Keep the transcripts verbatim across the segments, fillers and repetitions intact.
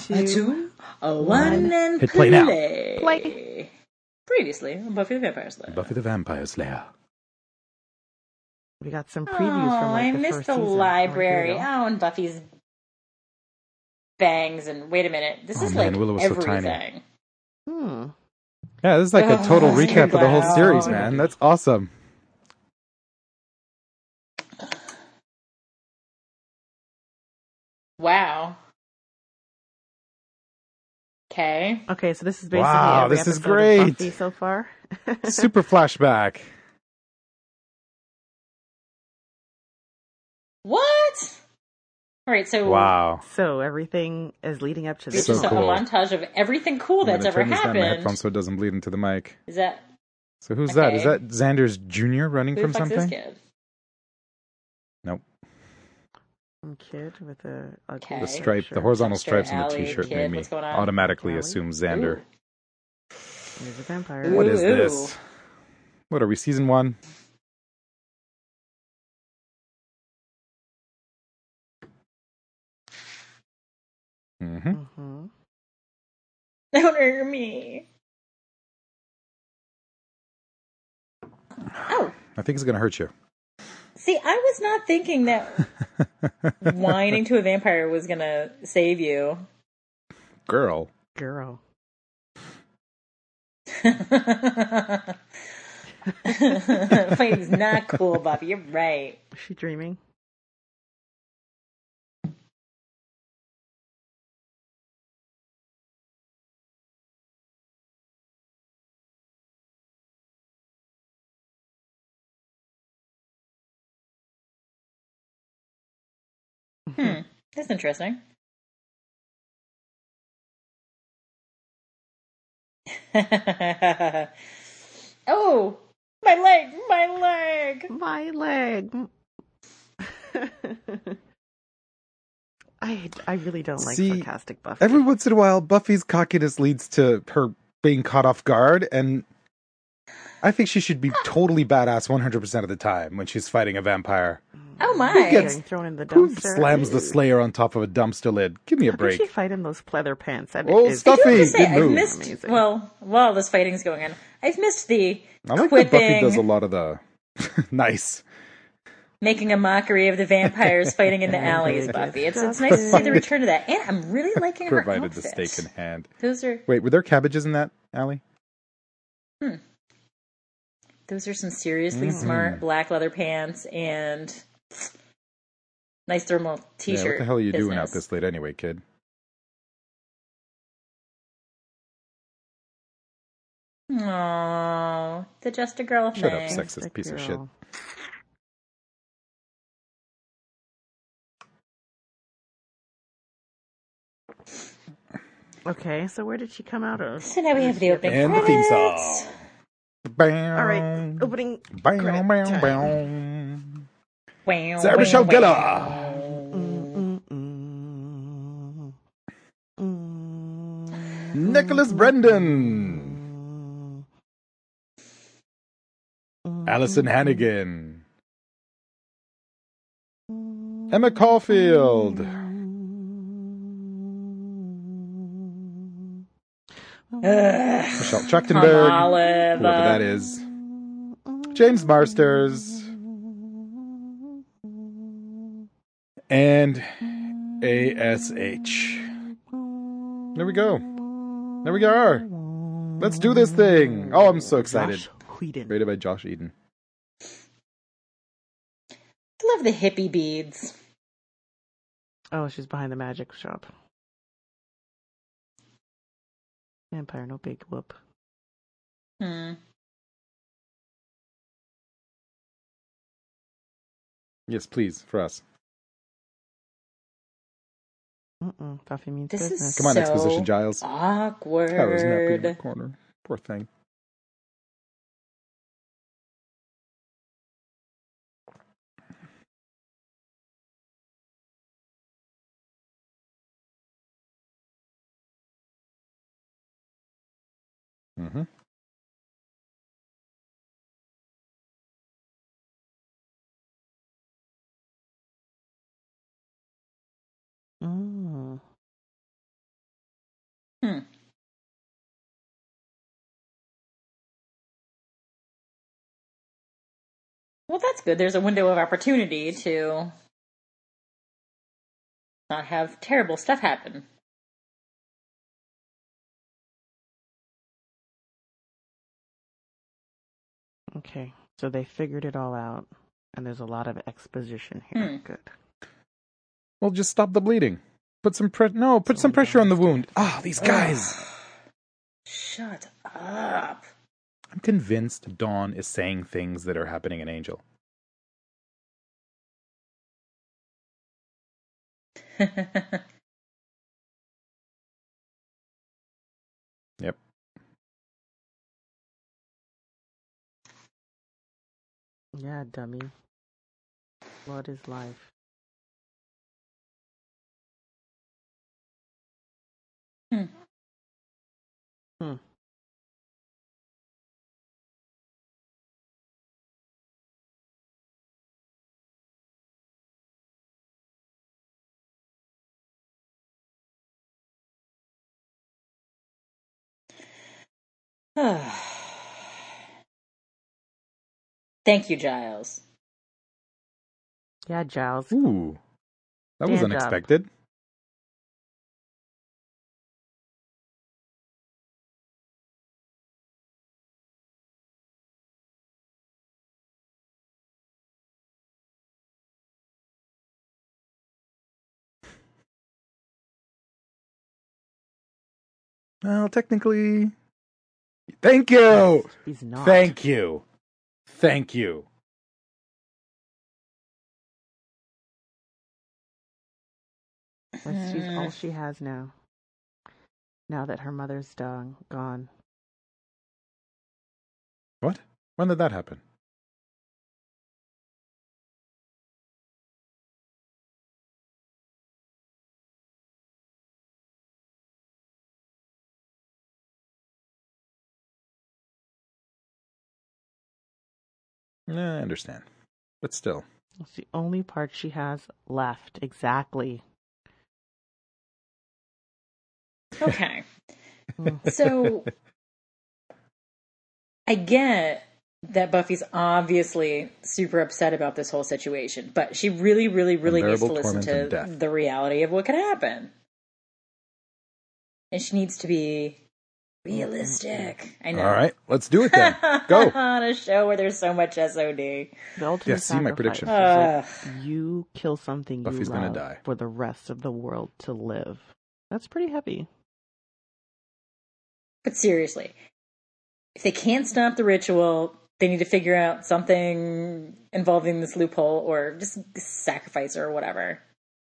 A two, a one, one. and Hit play now. play. Previously on Buffy the Vampire Slayer. Buffy the Vampire Slayer. We got some Oh, previews from like I the missed first the season. library. Oh, Oh, and Buffy's bangs. And wait a minute, this Oh, is man, like Willow was so everything. tiny. hmm. Yeah, this is like a total Oh, recap of the whole wow. series, man. That's awesome. Wow. Okay. Okay, so this is basically Wow, every this is episode of great. Buffy so far. Super flashback. What? All right, so Wow. So everything is leading up to it's this. So just a, cool. a montage of everything cool I'm that's gonna ever turn this down my happened. headphones so it doesn't bleed into the mic. Is that So who's that? Is Okay. that Xander's Junior running who from the fuck's something? this kid? Nope. Some kid with a ugly Okay. The stripe, the shirt. horizontal Dumpster stripes on the alley t-shirt kid, made me what's going on? automatically Alley? assume Xander. There's a vampire. Ooh. What is this? What are we, season one? Mm-hmm. Mm-hmm. Don't hurt me. Oh, I think it's gonna hurt you. see, I was not thinking that whining to a vampire was gonna save you. Girl. Girl. Fighting's not cool, Buffy. You're right. Is she dreaming? Hmm, that's interesting. Oh, my leg, my leg. My leg. I I really don't like See, sarcastic Buffy. Every once in a while, Buffy's cockiness leads to her being caught off guard, and I think she should be totally badass one hundred percent of the time when she's fighting a vampire. Oh my. Who gets- Getting thrown in the Who dumpster. slams the Ew. Slayer on top of a dumpster lid? Give me a How break. could she fight in those pleather pants? That Oh, is- stuff- I do have to Stuffy, say, good I've move. missed, Amazing. well, while this fighting's going on, I've missed the I like quipping, that Buffy does a lot of the nice. making a mockery of the vampires fighting in the Yeah, alleys, they Buffy. get It's, it's nice to see the Provided- return of that. And I'm really liking her Provided the outfit. steak in hand. Those are, Wait, were there cabbages in that alley? those are some seriously Mhm. smart black leather pants and nice thermal t-shirt. Yeah, what the hell are you doing out business. this late anyway, kid? Aww, the just a girl Shut up, thing. sex- Sexist Sick piece of shit. girl. Okay, so where did she come out of? So now we have the opening And the theme credits. song. Bam. All right, opening. Bam, credit bam, time. bam. Wow, Sarah wow, Michelle wow. Gellar. Mm, mm, mm. Mm. Nicholas Brendan. Mm. Allison Hannigan. Emma Caulfield. Ugh. Michelle Tom Trachtenberg. Olive. Whoever that is. James Marsters. And A S H. There we go. There we are. Let's do this thing. Oh, I'm so excited. Josh Whedon. Rated by Josh Eden. I love the hippie beads. Oh, she's behind the magic shop. Vampire, no big whoop. Hmm. Yes, please, for us. Mm-mm. Buffy means This is business. Come on, So Exposition Giles. Awkward. I was nappy in the corner. Poor thing. Mm-hmm. Mm. Well, that's good. There's a window of opportunity to not have terrible stuff happen. Okay, so they figured it all out, and there's a lot of exposition here. Hmm. Good. Well, just stop the bleeding. Put some pre- no, put So some we pressure on the don't wound. have Ah, these guys. Shut up. I'm convinced Dawn is saying things that are happening in Angel. Yep. Yeah, dummy. Blood is life. Hmm. Hmm. Thank you, Giles. Yeah, Giles. Ooh, that was Stand up. unexpected. Well, technically, thank you. He's not. Thank you. Thank you. That's she's all she has now. Now that her mother's done, gone. What? When did that happen? Nah, I understand. But still. It's the only part she has left. Exactly. Okay. Hmm. So, I get that Buffy's obviously super upset about this whole situation, but she really, really, really needs to Unbearable listen torment and to death. the reality of what could happen. And she needs to be realistic. I know. All right, let's do it then. Go. On a show where there's so much S O D. The ultimate Yeah, see my sacrifice prediction. is Ugh. like you kill something Buffy's you gonna love die. for the rest of the world to live. That's pretty heavy. But seriously, if they can't stop the ritual, they need to figure out something involving this loophole or just sacrifice her or whatever.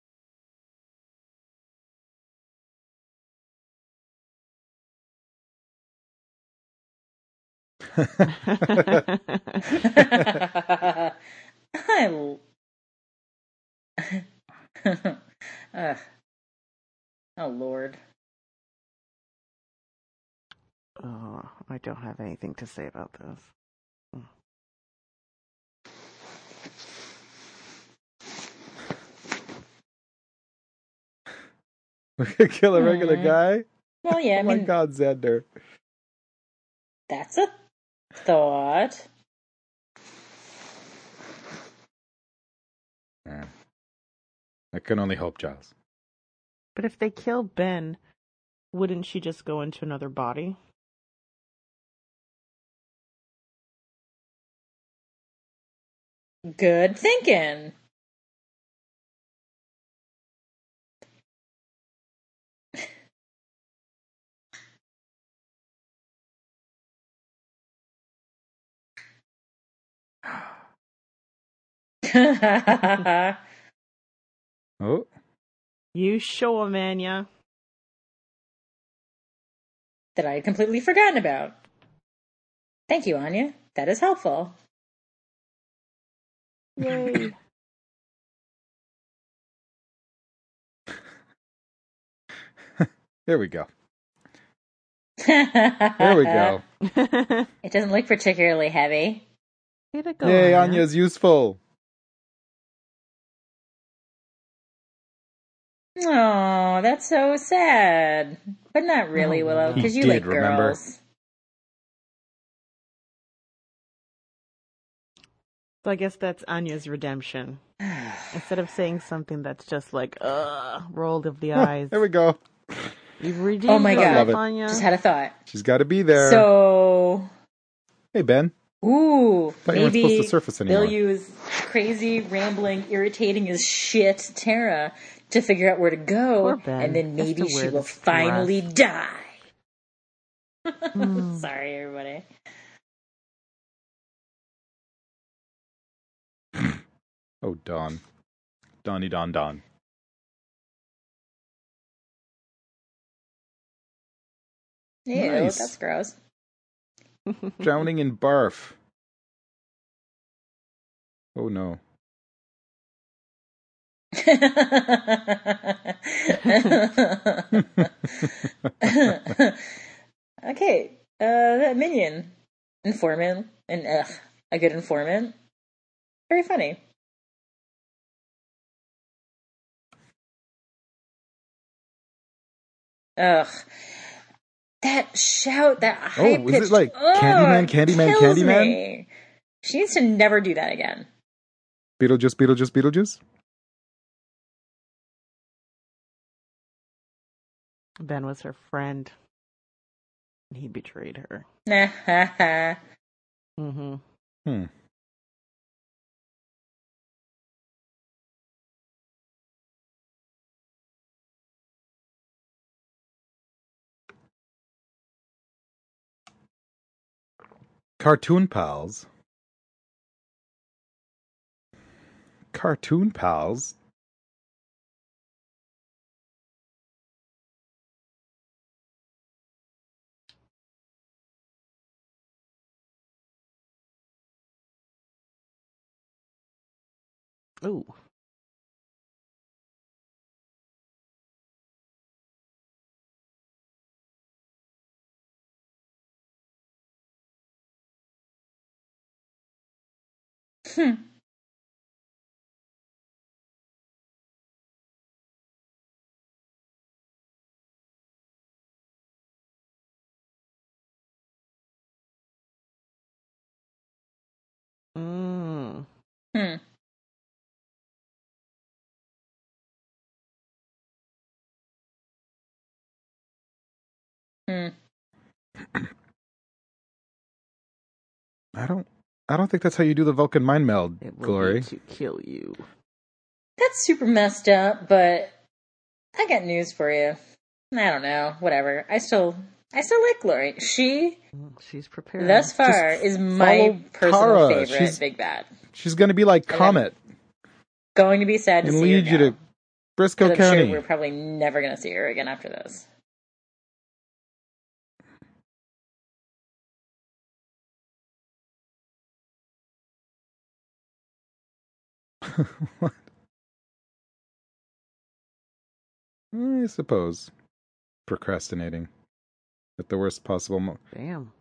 I. l- Ugh. Oh, Lord. Oh, I don't have anything to say about this. We could kill a regular Hmm. guy? Well, yeah, I Oh my mean, god, Xander. that's a thought. Yeah. I can only hope, Giles. But if they kill Ben, wouldn't she just go into another body? Good thinking. That Oh, You show him, Anya. I had completely forgotten about. Thank you, Anya. That is helpful. Yay. here we go. There There we go. It doesn't look particularly heavy. Way to go, Yay, Anya. Anya's useful. Oh, that's so sad. But not really, Oh, Willow, no. because He you did, like remember? girls. So I guess that's Anya's redemption. Instead of saying something that's just like, ugh, roll of the eyes. There we go. You've redeemed Oh my yourself, God. Anya. Just had a thought. She's got to be there. So, Hey, Ben. ooh, Thought you weren't supposed maybe to surface anymore. they'll use crazy, rambling, irritating as shit Tara to figure out where to go, Poor Ben. and then Has maybe to she wear will this finally dress. die. Hmm. Sorry, everybody. Oh, Dawn. Donny Don Don. Ew, Nice. that's gross. Drowning in barf. Oh, no. Okay, uh, that minion. Informant. And, ugh, a good informant. Very funny. Ugh. That shout, that high pitched. Oh, is it like ugh, Candyman, Candyman, kills Candyman? me. She needs to never do that again. Beetlejuice, Beetlejuice, Beetlejuice? Ben was her friend. And he betrayed her. Nah, ha, ha. Mm-hmm. Hmm. Cartoon Pals? Cartoon Pals? Ooh. Hmm. Mm. Hmm. Hmm. I don't I don't think that's how you do the Vulcan mind meld, It will Glory. be to kill you. That's super messed up, but I got news for you. I don't know. Whatever. I still, I still like Glory. She, Mm, She's prepared. thus far, Just is follow my personal Tara. favorite She's- Big Bad. She's gonna be like And Comet Going to be sad to and see her lead you go. to Briscoe Because I'm County. sure we're probably never going to see her again after this. What? I suppose. Procrastinating. At the worst possible moment. Damn.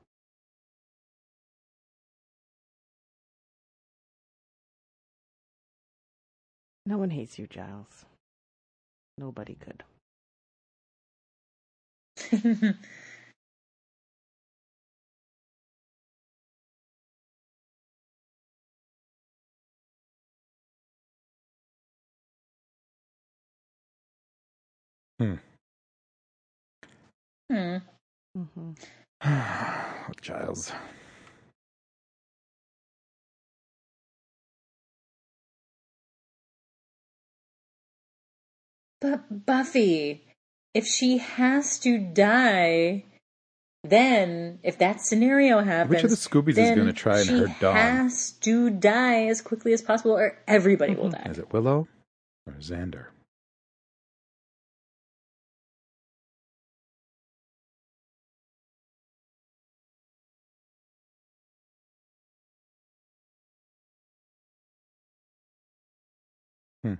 No one hates you, Giles. Nobody could. Hmm. hmm. Mm-hmm. Giles. But Buffy, if she has to die, then if that scenario happens, Which of the Scoobies is then gonna try and she hurt Dawn? has to die as quickly as possible, or everybody will Mhm. die. Is it Willow or Xander? Hmm.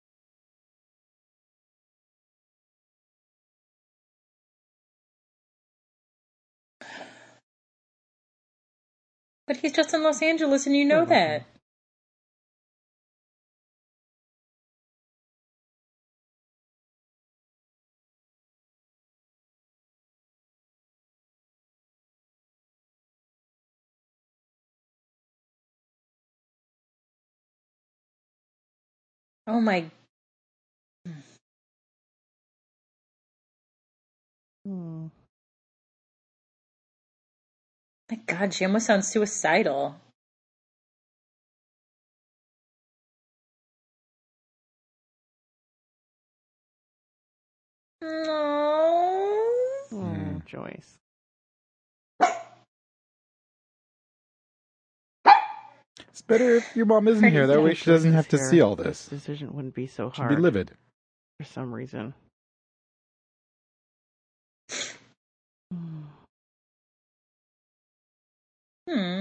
But he's just in Los Angeles, and you know Mhm. that. Oh my. Hmm. My God, she almost sounds suicidal. No. Oh, Hmm. Joyce. It's better if your mom isn't here. That way If she Joyce doesn't was have to here, see all this this. decision wouldn't be so She'd be hard livid. for some reason. Hmm. Hmm.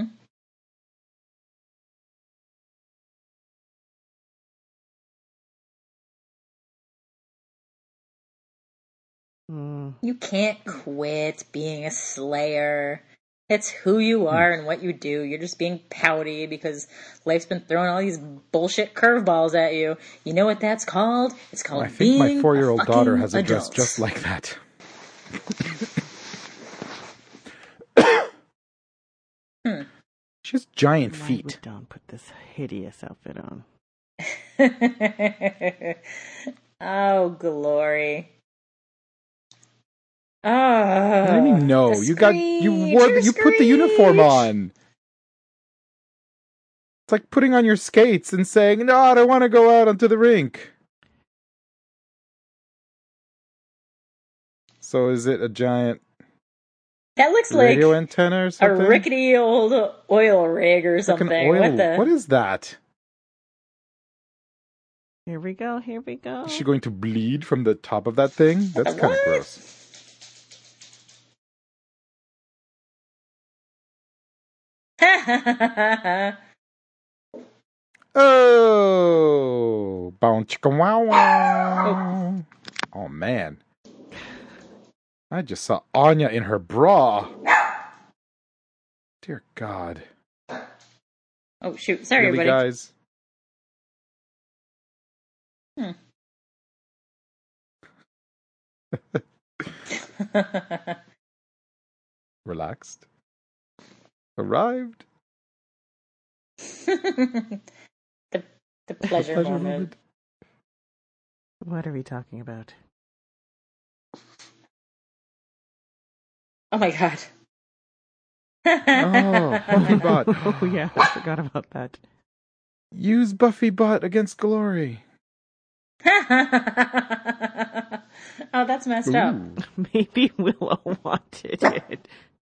Hmm. You can't quit being a slayer. It's who you are and what you do. You're just being pouty because life's been throwing all these bullshit curveballs at you. You know what that's called? It's called I think my being four-year-old a daughter fucking has a dress adult. just like that. Hmm. She has giant Why feet. would Dawn put this hideous outfit on? Oh, glory. Oh, What do you mean no? the You got you screech, wore your the, you put the uniform screech. on. It's like putting on your skates and saying, "No, I don't want to go out onto the rink." So is it a giant That looks radio like antenna or a something? rickety old oil rig or Like something. an oil. What the? What is that? Here we go, here we go. Is she going to bleed from the top of that thing? That's kind of What? gross. Oh, bow chicka wow wow. Oh man, I just saw Anya in her bra. Dear God. Oh shoot! Sorry, Really, everybody. guys? Hmm. Relaxed. Arrived. the the pleasure, Pleasure moment. moment. What are we talking about? Oh my God. Oh, Buffy Bot. Oh yeah, I forgot about that. Use Buffy Bot against Glory. Oh, that's messed up. Ooh. Maybe Willow wanted it.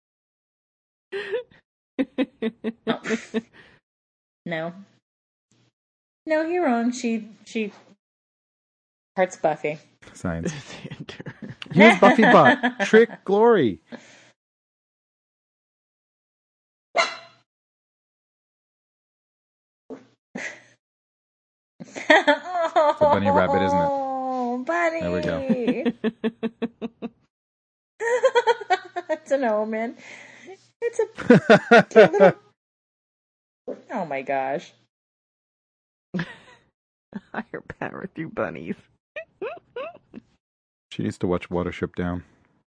Oh. No. No, you're wrong. She she hurts Buffy. Science. Xander. Use Buffy Bot. Trick Glory. It's a bunny rabbit, isn't it? Oh, buddy. There we go. It's an omen. It's a cute little. Oh my gosh. Higher power through bunnies. She needs to watch Watership Down.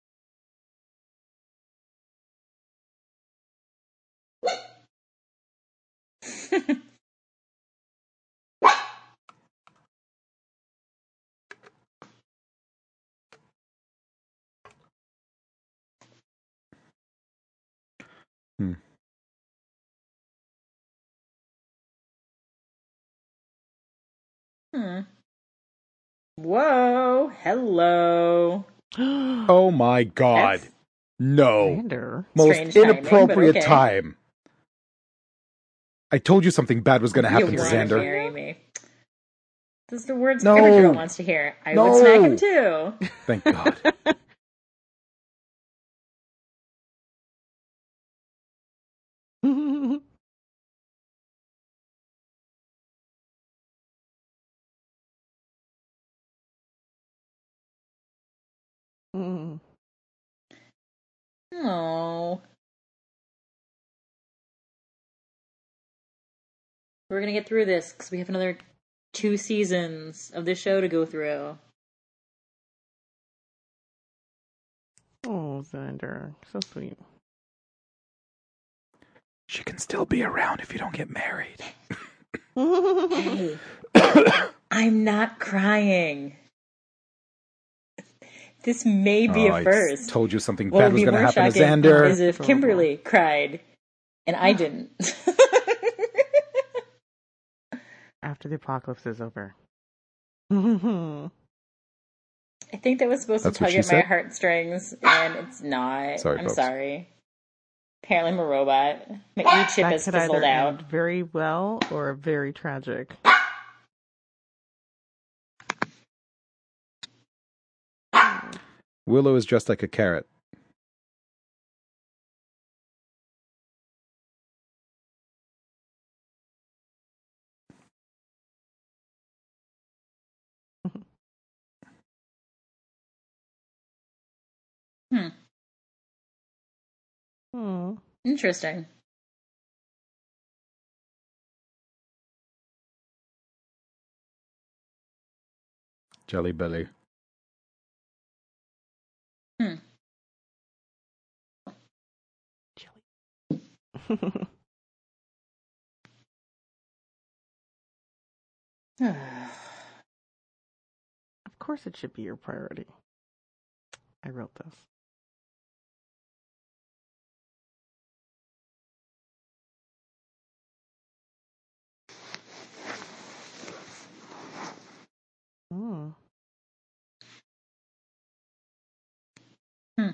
Hmm. Hmm. Whoa. Hello. Oh my God. That's No. Xander. Most strange timing, but inappropriate okay. time. I told you something bad was going to You happen to want to Xander. marry me. Those are the words No. every girl wants to hear. I No. would smack him too. Thank God. Mm. Oh. We're gonna get through this because we have another two seasons of this show to go through. Oh, Xander. So sweet. She can still be around if you don't get married. Hey, I'm not crying. This may be Oh, a I first. told you something What bad would was be going to more happen to shocking Xander. is if Kimberly cried and I didn't. After the apocalypse is over. I think that was supposed That's to what tug she at my said? heartstrings, and it's not. Sorry, I'm folks. sorry. Apparently I'm a robot. My E chip That has could fizzled either out. end very well or very tragic. Willow is dressed like a carrot. Hmm. Hmm. Interesting. Jelly Belly. Hmm. Of course it should be your priority. I wrote this. Hmm. Hmm.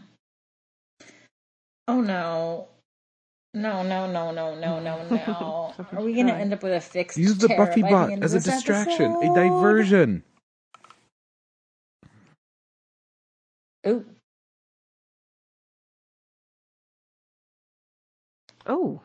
Oh no. No, no, no, no, no, no, no. Are we gonna end up with a fixed Use the Tara Buffy by the bot end of as a this distraction, episode? a diversion. Ooh. Oh.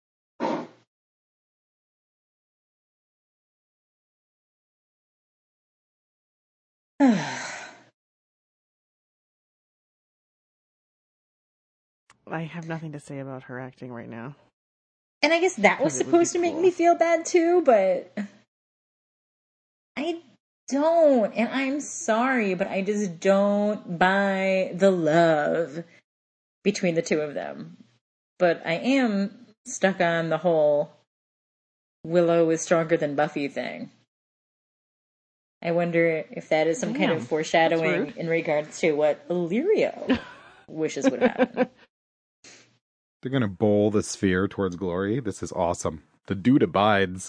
I have nothing to say about her acting right now. And I guess that was Because it would be supposed to make cool. me feel bad too, but I don't. And I'm sorry, but I just don't buy the love between the two of them. But I am stuck on the whole Willow is stronger than Buffy thing. I wonder if that is some kind Damn, of foreshadowing that's rude. in regards to what Illyrio wishes would happen. They're going to bowl the sphere towards glory. This is awesome. The dude abides.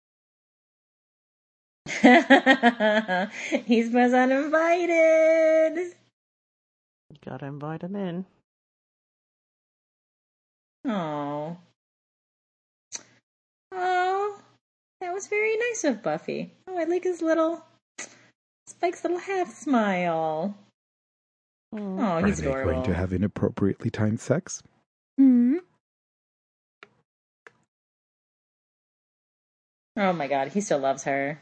He's was uninvited. Gotta invite him in. Oh. Oh. That was very nice of Buffy. Oh, I like his little Spike's little half smile. Mm. Oh, Are he's they adorable. going to have inappropriately timed sex? Hmm. Oh my god, he still loves her.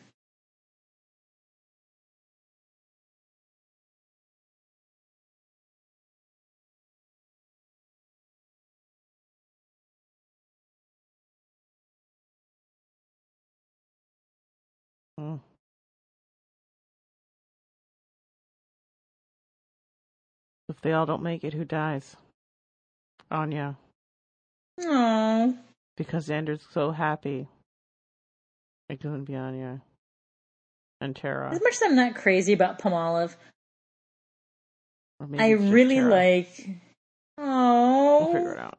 Mm. If they all don't make it, who dies? Anya. Oh. Because Xander's so happy. It couldn't be Anya. And Tara. As much as I'm not crazy about Palmolive, Or maybe I it's just really Tara. like. Oh. We'll figure it out.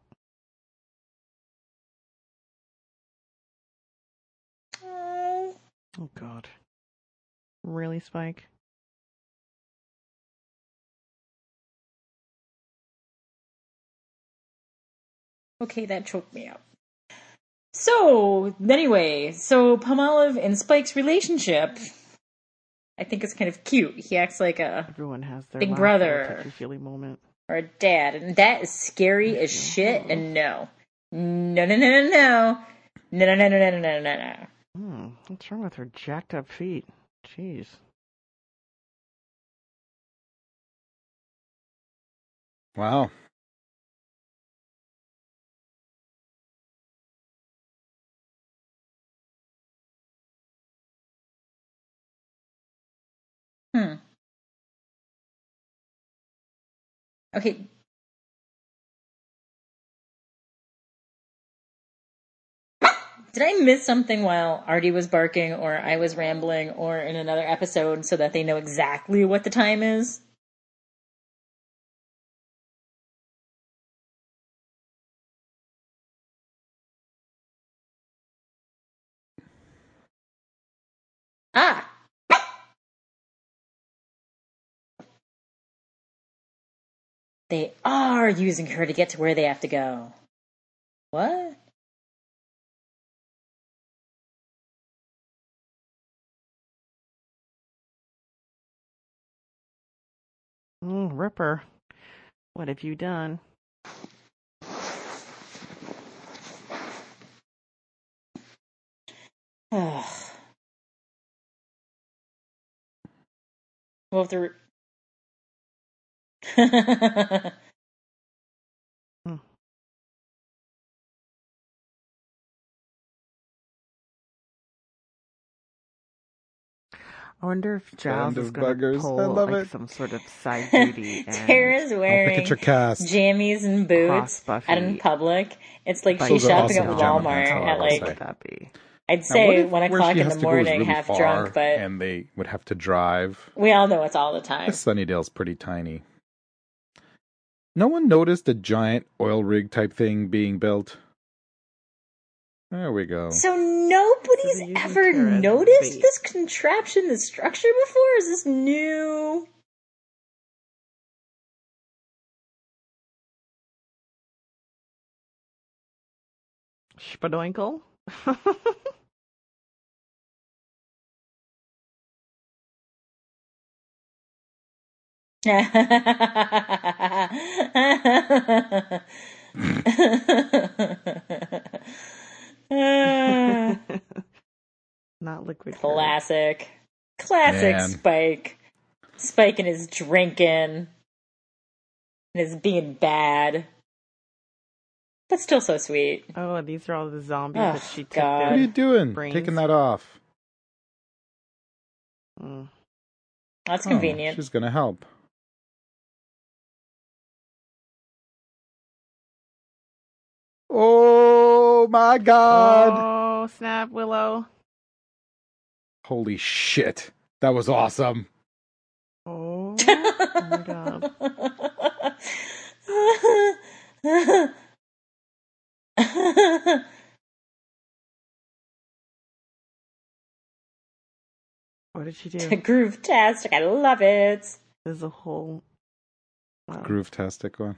Oh. Oh, God. Really, Spike? Okay, that choked me up. So, anyway, so Palmolive and Spike's relationship, I think it's kind of cute. He acts like a Everyone has their big last brother. little touchy-feely moment. or a dad, and that is scary as shit. And no, no, no, no, no, no, no, no, no, no, no, no, no, no. Hmm, what's wrong with her jacked up feet? Jeez. Wow. Hmm. Okay. Did I miss something while Artie was barking, or I was rambling, or in another episode so that they know exactly what the time is? Ah! They are using her to get to where they have to go. What? Mm, Ripper, what have you done? Ugh. We'll have to. Re- Hmm. I wonder if Giles Band is of going to buggers. I pull love like it. some sort of side duty and Tara's Oh, wearing picture cast. jammies and boots cross Buffy. out in public. It's like But she's Those are shopping awesome at pajama Walmart pants, though, I at will like, say. would that be? I'd Now, what say if one where o'clock she in has the to go is morning, really half far, drunk, but and they would have to drive? we all know it's all the time. Sunnydale's pretty tiny. No one noticed a giant oil rig type thing being built. There we go. So So nobody's they're using ever Tara as noticed bait. this contraption, this structure before? Is this new? Spadoinkle? Not liquid courage. Classic. Classic Man. Spike. Spike and his drinking. And his being bad. But still so sweet. Oh, these are all the zombies Oh, that she took God. What are you their doing? brains. Taking that off. Mm. That's Oh, convenient. she's gonna help. Oh my god! Oh, snap, Willow. Holy shit. That was awesome. Oh, oh my god. What did she do? Groove-tastic. I love it. There's a whole... Wow. Groove-tastic one.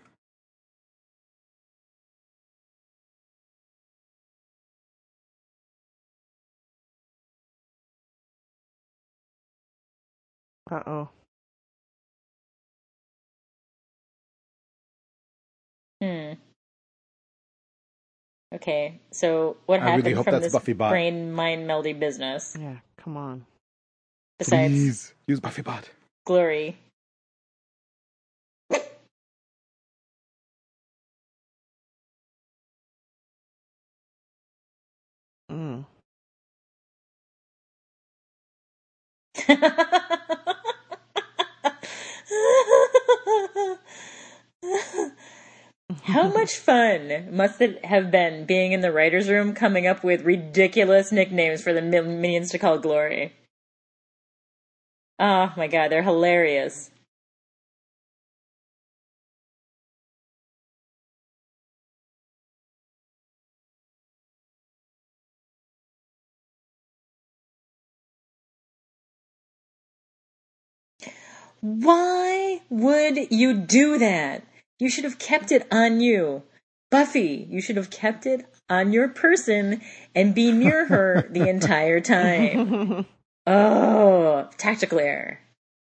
Uh-oh. Hmm. Okay, so what I really happened hope from that's this Buffy Bot. brain mind meldy business? Yeah, come on. Besides Please, use Buffy Bot. Glory. Mm. How much fun must it have been being in the writer's room coming up with ridiculous nicknames for the min- minions to call Glory? Oh my god, they're hilarious. Why would you do that? You should have kept it on you. Buffy, you should have kept it on your person and be near her the entire time. Oh, tactical error.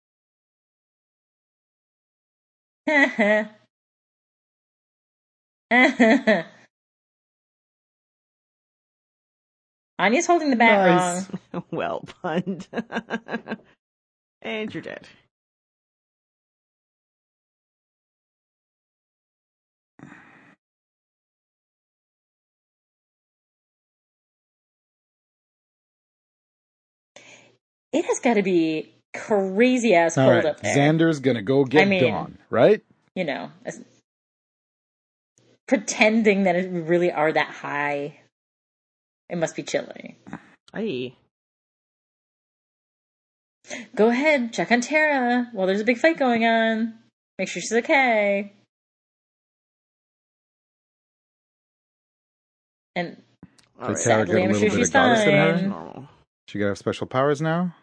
Anya's holding the bat Nice. wrong. Well punned. And you're dead. It has got to be crazy ass All cold right, up there. Xander's gonna go get I mean- Dawn, right? You know, as- pretending that it really are that high. It must be chilly. Aye. Go ahead, check on Tara while there's a big fight going on. Make sure she's okay. And All Did right. Tara get sadly, a I'm little sure bit she's of goddess in her? fine. Normal. She gonna have special powers now?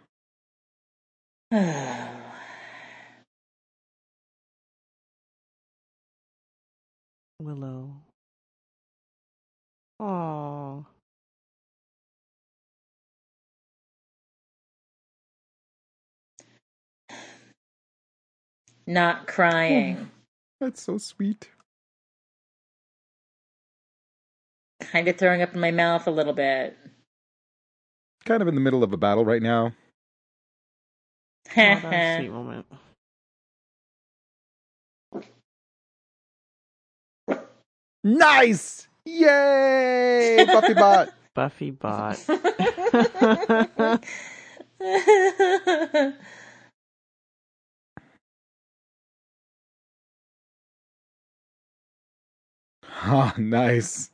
Willow. Oh. Not crying. That's so sweet. Kind of throwing up in my mouth a little bit. Kind of in the middle of a battle right now. Oh, that was a sweet moment. Nice! Yay! Buffy bot. Buffy bot. Oh, nice.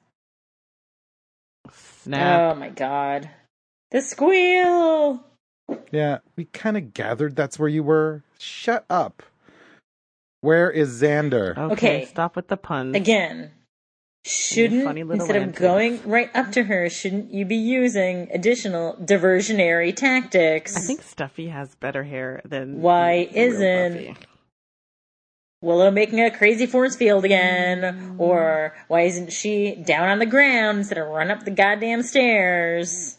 Snap. Oh my god. The squeal! Yeah, we kind of gathered that's where you were. Shut up. Where is Xander? Okay, Okay. stop with the puns. Again, shouldn't, funny little instead of antics. going right up to her, shouldn't you be using additional diversionary tactics? I think Stuffy has better hair than Why the real isn't- Buffy. Willow making a crazy force field again? Or why isn't she down on the ground instead of run up the goddamn stairs?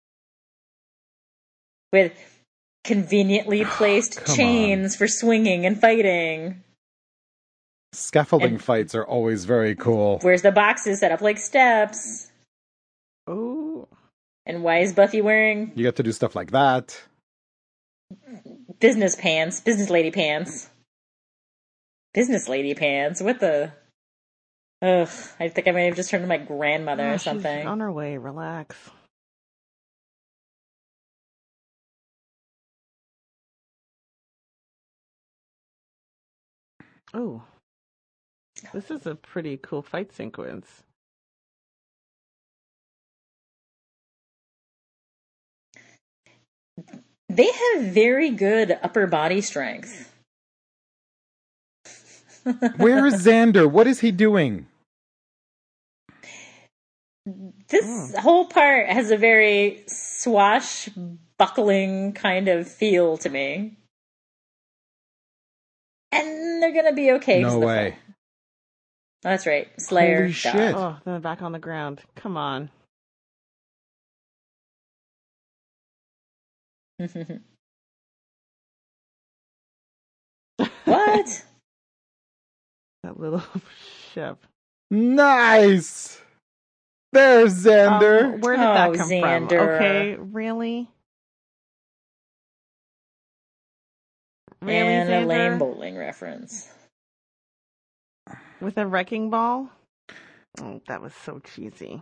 With conveniently placed come chains for swinging and fighting. Scaffolding And- fights are always very cool. Where's the boxes set up like steps? Oh. And why is Buffy wearing You get to do stuff like that. business pants, business lady pants? Business lady pants? What the? Ugh, I think I might have just turned to my grandmother Oh, or she's something. on her way. Relax. Oh. This is a pretty cool fight sequence. They have very good upper body strength. Where is Xander? What is he doing? This Oh. whole part has a very swashbuckling kind of feel to me. And they're gonna be okay. 'cause No the way. film- Oh, that's right. Slayer. Holy duh. shit. Oh, then back on the ground. Come on. What? That little ship. Nice! There's Xander. Um, where did that Oh, come Xander. from? Okay, really? Really, And a Xander? lame bowling reference. With a wrecking ball? Oh, that was so cheesy.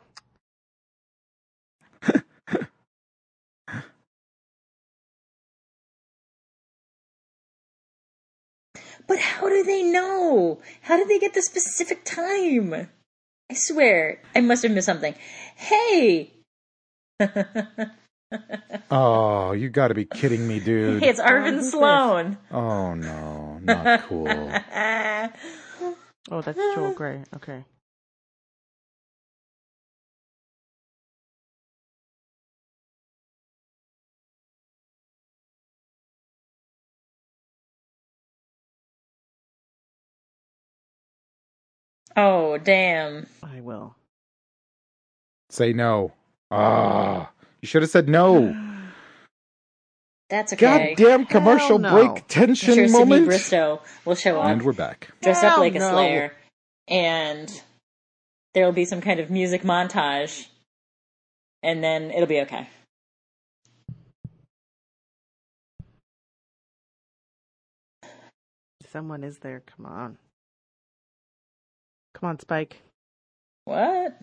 But how do they know? How did they get the specific time? I swear, I must have missed something. Hey! Oh, you gotta be kidding me, dude. Hey, it's Arvin who's Sloan. Oh no, not cool. Oh, that's Joel Grey. Okay. Oh, damn. I will. Say no. Ah, you should have said no. That's okay. Goddamn commercial no. break I'm tension sure Sydney moment. Bristow will show up, And we're back. dressed up Hell like a no. Slayer, and there will be some kind of music montage, and then it'll be okay. Someone is there. Come on. Come on, Spike. What?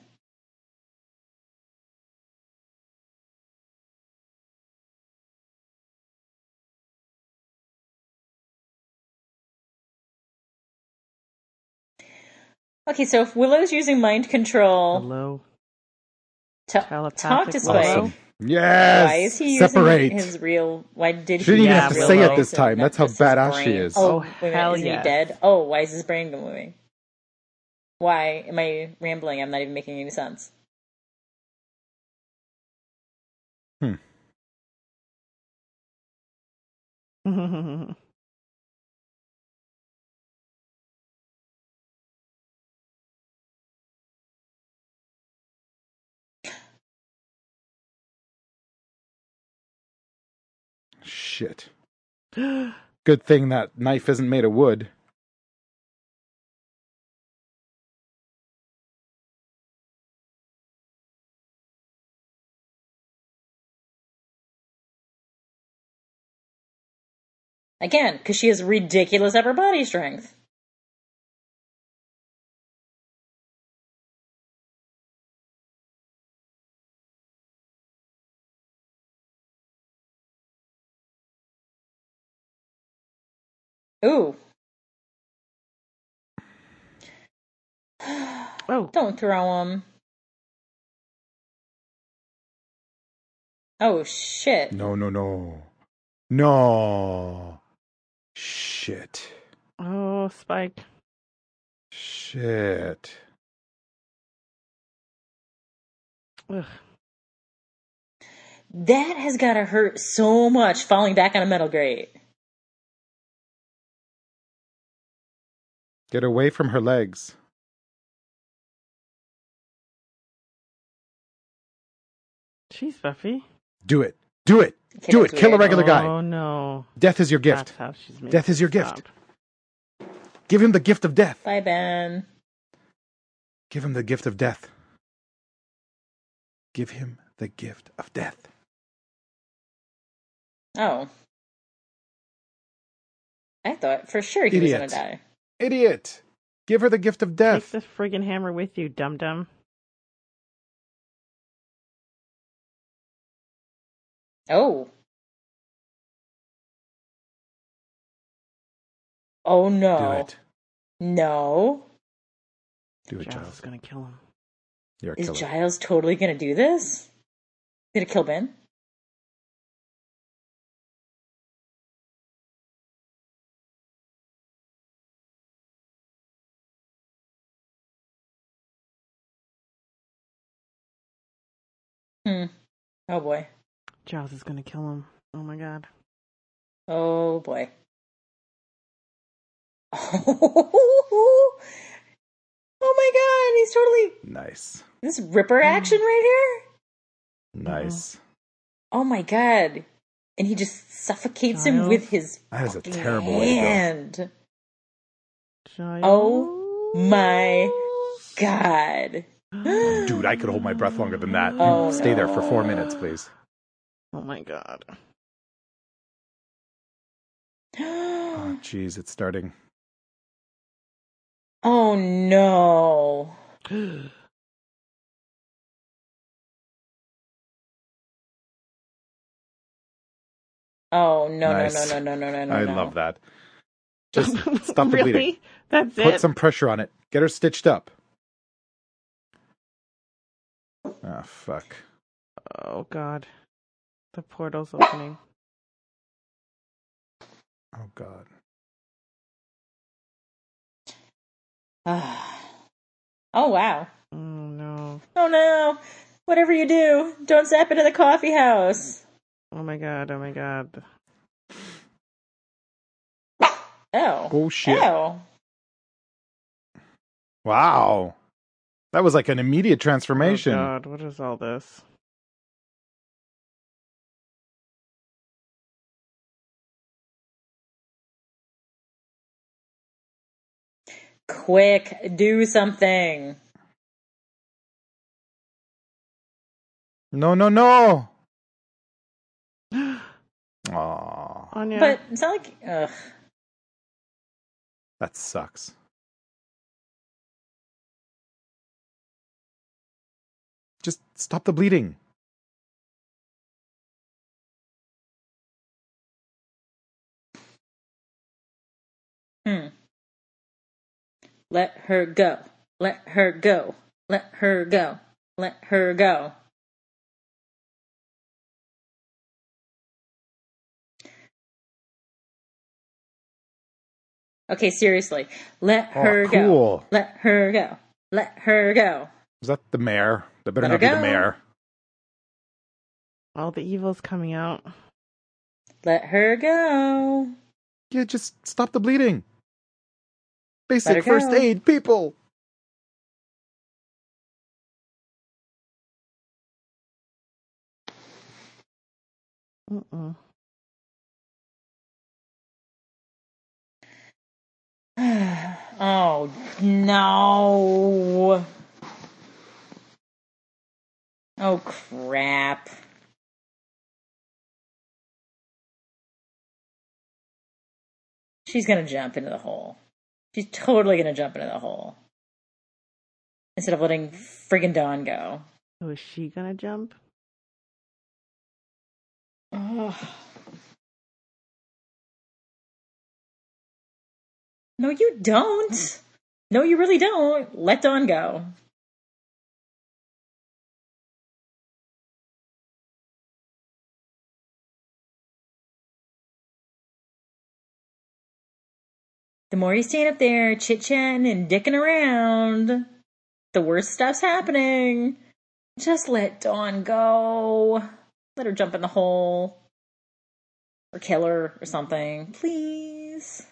Okay, so if Willow's using mind control Hello. Ta- talk Telepathic to Spike. Willow. Awesome. Yes. Why is he Separate. using his real? Why did She didn't he even Yeah, have to use say Willow. it this his- time. not That's how just his badass she brain? is. Oh, Oh, wait a minute, hell isn't yes. he dead? Oh, why is his brain moving? Why am I rambling? I'm not even making any sense. Hmm. Shit. Good thing that knife isn't made of wood. Again, because she has ridiculous upper body strength. Ooh. Oh, Don't throw him. Oh, shit. No, no, no. No. Shit. oh, Spike. Shit. Ugh. That has got to hurt so much falling back on a metal grate. Get away from her legs. Jeez, Buffy. Do it. Do it. Okay, Do it. that's Kill a weird. regular guy. Oh no. Death is your gift. That's how she's making Death is your it gift. stop. Give him the gift of death. Bye, Ben. Give him the gift of death. Give him the gift of death. Oh. I thought for sure he was Idiot. going to die. Idiot. Give her the gift of Take death. this friggin' hammer with you, dum dum. Oh. Oh, no. Do it. No. Do it, Giles is Giles. gonna kill him. You're a Is killer. Giles totally going to do this? Did it kill Ben? Hmm. Oh, boy. Giles is gonna kill him. Oh my god. Oh, boy. Oh, oh my god, he's totally... Nice. This Ripper action right here? Nice. Oh my god. And he just suffocates him Giles? with his That is a fucking terrible way to go. hand. Giles. Oh my god. Dude, I could hold my breath longer than that. You Oh, stay there for four no. minutes, please. Oh my god. Oh, jeez, it's starting. Oh no. Oh no Nice. no no no no no no I no. love that. Just stop the really? bleeding. That's Put it? some pressure on it. Get her stitched up. Ah, fuck. Oh god. The portal's opening. Oh, God. Oh wow. Oh no. Oh no. Whatever you do, don't zap into the coffee house. Oh my god, oh my god. Oh. Oh, shit. Oh. Wow. That was like an immediate transformation. Oh god, what is all this? Quick, do something. No, no, no. Aw, Anya. But it's not like ugh. that sucks. Just stop the bleeding. Hmm. Let her go. Let her go. Let her go. Let her go. Okay, seriously. Let Oh, her cool. go. Let her go. Let her go. Is that the mayor? That better Let her not be the go. mayor. All the evil's coming out. Let her go. Yeah, just stop the bleeding. Let Basic her first go. aid, people. Mm-mm. Oh, no. Oh, crap. She's gonna jump into the hole. She's totally gonna jump into the hole. Instead of letting friggin' Dawn go. So is she gonna jump? Ugh. No, you don't. No, you really don't. Let Dawn go. The more you stand up there chit-chatting and dicking around, the worse stuff's happening. Just let Dawn go. Let her jump in the hole. Or kill her or something. Please.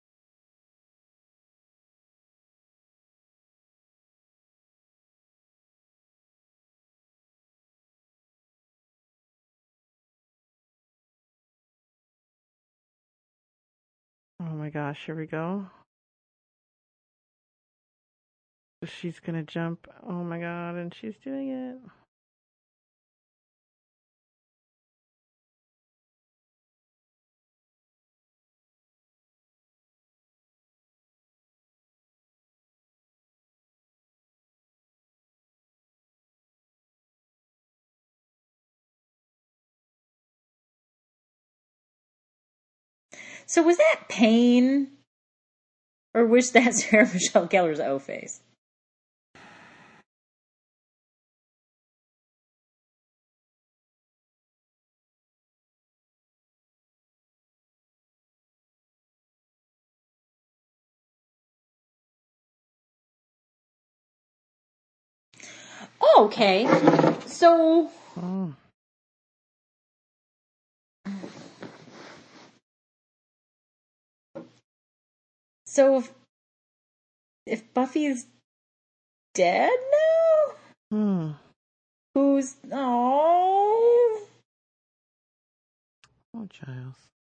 Oh my gosh, here we go. She's gonna jump. Oh my god, and she's doing it. So was that pain? Or was that Sarah Michelle Gellar's O face? Oh, okay. So... Oh. So if, if Buffy's dead now? Hmm. Who's... Oh... Oh, Giles.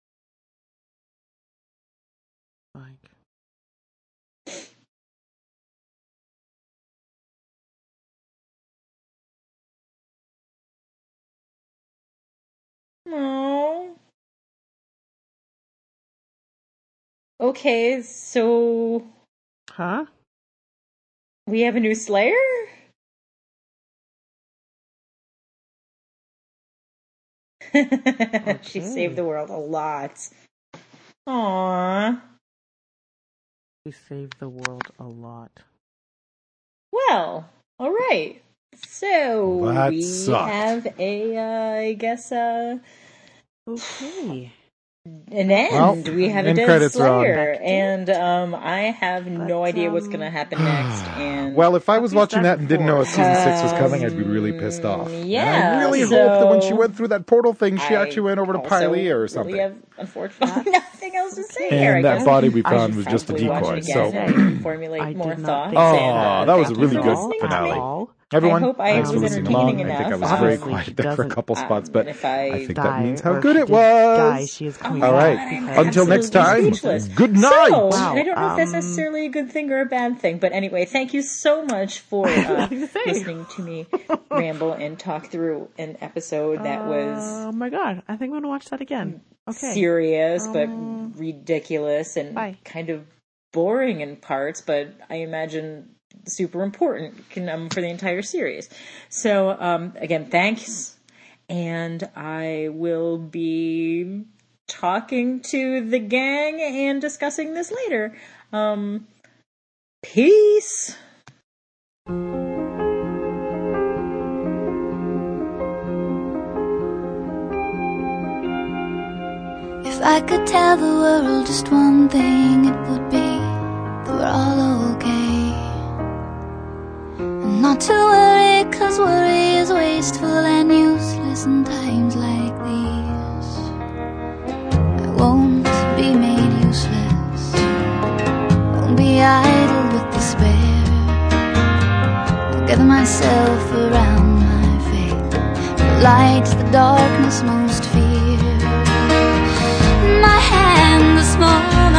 Like. Oh... Okay, so... Huh? We have a new Slayer? Okay. She saved the world a lot. Aww. We saved the world a lot. Well, alright. So, Well, that we sucked. have a, uh, I guess, uh... Okay. an end. Well, we have a end dead credits are on. Slayer, Back to and um, I have no But, idea what's um, gonna happen next. And Well, if I was Buffy's watching dead that and didn't know a before. season six was coming, Um, I'd be really pissed off. yeah, And I really so hope that when she went through that portal thing, she I actually went over to also Pylea or really something. have, unfortunately, nothing else to say Okay. here. I And that guess body we I found should was just a probably watch decoy. it So, again and formulate I more did not thoughts. think Oh, and, uh, that was thank a you really for good listening finale. to me. all. everyone, I hope I thanks for was listening entertaining along. I think I enough. was very Um, quiet she there for a doesn't- couple spots, um, but and if I, I think die, that means how or good she it did Die. was. She is Oh coming my All right. God, I'm back Until next absolutely time, speechless. good night. So, Wow, I don't know if that's um, necessarily a good thing or a bad thing, but anyway, thank you so much for uh, Nothing to say. listening to me ramble and talk through an episode that was Oh my god, I think I'm gonna watch that again. Okay. serious but Um, ridiculous and bye. kind of boring in parts, but I imagine super important can, um, for the entire series. So, um, again, thanks. And I will be talking to the gang and discussing this later. Um, peace. If I could tell the world just one thing, it would be that we're all okay. And not to worry, cause worry is wasteful and useless in times like these. I won't be made useless, won't be idle with despair. I'll gather myself around my faith, the light the darkness most fear. In my hand this moment